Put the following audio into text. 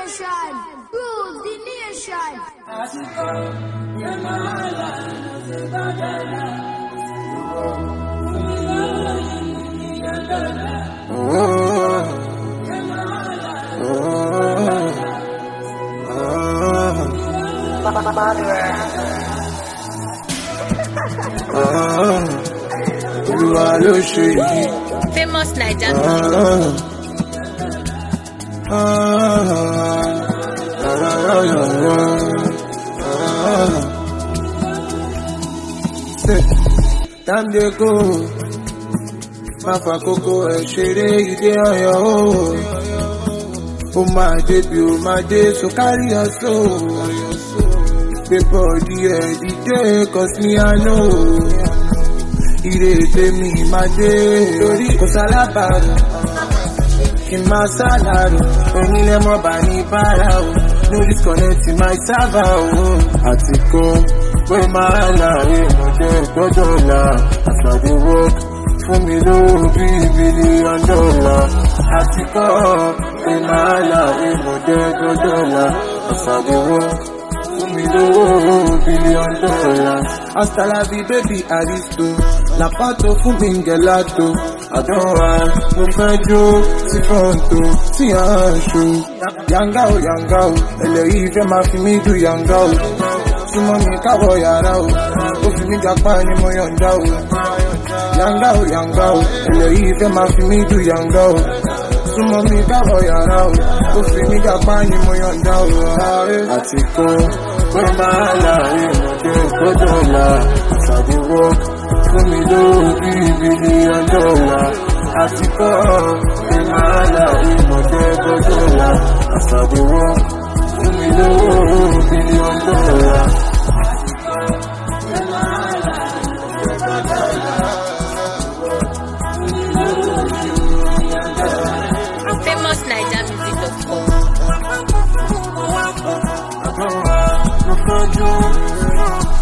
nation, rule the nation. Famous Naija. Time they go, Mafa Coco, Shere, you dey on your own. Oh my debut, my day, so carry your soul. Paper, the day, cause me I know. Irete mi, my day, cause I love in my salary, only them up by me para. No disconnect in my server. Atiko, where my life, no $1. After the work, for me low, $1 billion. Atiko, where my life, no $1. After the work, for me low, $1 billion. Hasta la vie, baby, Aristo. La pato fu mi gelato. I don't want no fejo, si pronto, si ancho. Yangao, ele ma fi mi do yangao. Sumo mi kabo yarao, o fi mi japa ni mo yondao. Yangao, ele ma fi mi do yangao. Sumo mi kabo yarao, o fi mi japa ni mo yondao. Atiko, where my life, no $1. I dey work. For me low, $1 billion. Atiko, in my life, no $1. After the work, for me low, $1 billion. Famous Naija music.com. I don't want no